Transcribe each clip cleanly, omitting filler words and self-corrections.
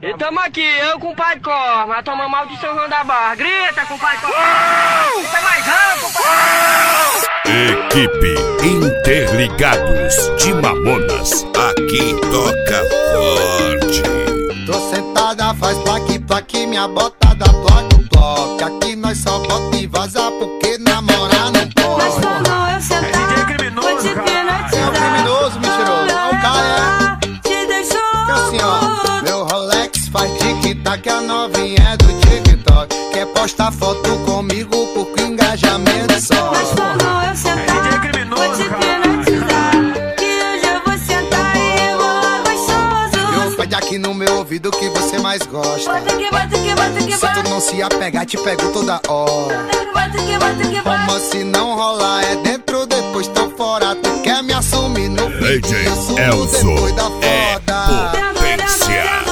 E tamo aqui, eu com o pai Cor, mas tomamos maldição João da Barra. Grita com o pai Cor. Grita mais alto, pai. Equipe Interligados de Mamonas. Aqui toca forte. Tô sentada, faz plaque, minha botada bloque. Aqui nós só bota e vaza porque namorar não pode. Mas quando eu sentar, DJ criminoso, vou te hipnotizar. É o criminoso, mentiroso. É o cara, te deixou assim, ó. Meu Rolex faz tic-tac, a novinha é do TikTok. Quer postar foto comigo porque o engajamento só. Mas quando eu sentar, DJ criminoso, vou te hipnotizar. Que hoje eu vou sentar e vou gostoso. Eu pede aqui no meu ouvido que você mais gosta. Bota que bota que bota que Se tu bota. não se apegar, te pego toda hora. Bota que bota que bota. Como se não rolar, é dentro, depois tô fora. Tu quer me assumir no DJ vídeo, eu sumo Elzo depois da é foda. potência.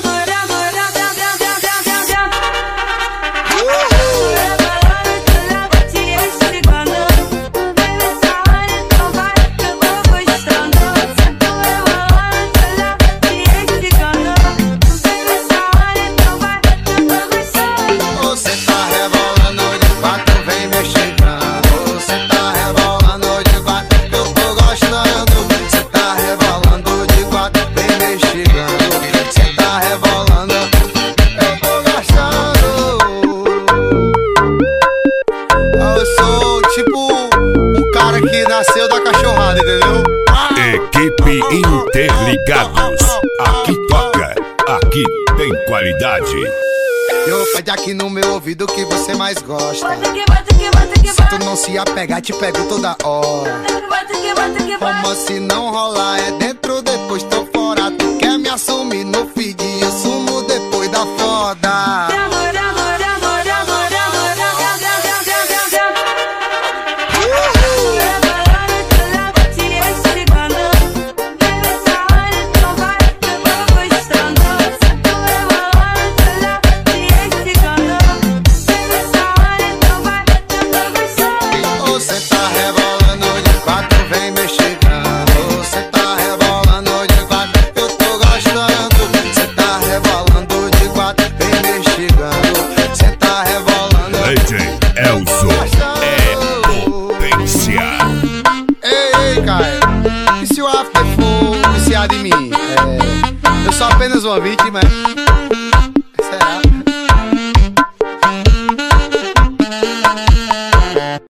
Você tá rebolando de quatro, vem me chegando. Você tá rebolando de quatro, eu tô gostando. Você tá rebolando de quatro, vem me chegando. Você tá rebolando, eu tô gostando. Eu sou tipo um cara que nasceu da cachorrada, entendeu? Equipe Interligados. Aqui toca, aqui tem qualidade. Eu pede aqui no meu ouvido que você mais gosta. Bota que bota que bota que Se tu bota. não se apegar, te pego toda hora. Bota que bota que bota. Como se não rolar, é dentro, depois tô fora. Tu quer me assumir no feed, eu sumo depois da foda. Você tá rebolando de quatro, vem me chegando. Você tá rebolando de quatro, eu tô gostando. Você tá rebolando de quatro, vem me chegando. Você tá rebolando, DJ Elzo é potência. Ei, Caio, e se o after for viciado em mim? Eu sou apenas uma vítima.